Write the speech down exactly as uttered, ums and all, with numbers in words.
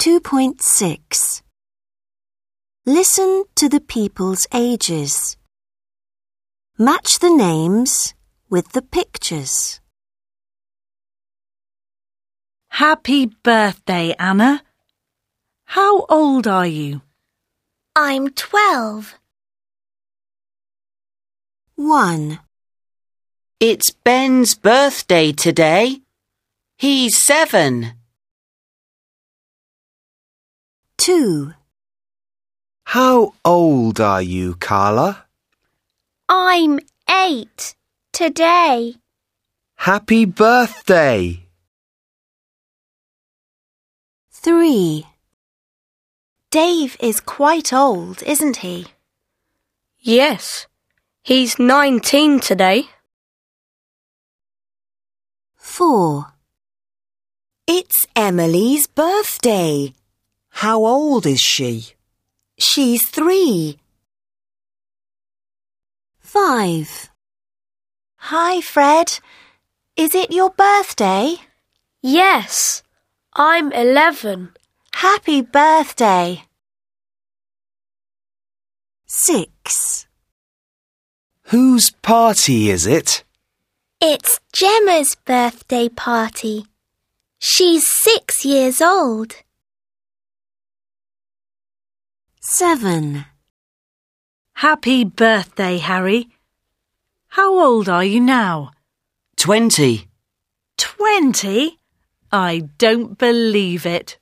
two point six. Listen to the people's ages. Match the names with the pictures. Happy birthday, Anna. How old are you? I'm twelve. one. It's Ben's birthday today. He's seven. two. How old are you, Carla? I'm eight today. Happy birthday! three. Dave is quite old, isn't he? Yes, he's nineteen today. four. It's Emily's birthday. How old is she? She's three. five. Hi, Fred. Is it your birthday? Yes, I'm eleven. Happy birthday. six. Whose party is it? It's Gemma's birthday party. She's six years old. seven. Happy birthday, Harry. How old are you now? Twenty. Twenty? I don't believe it.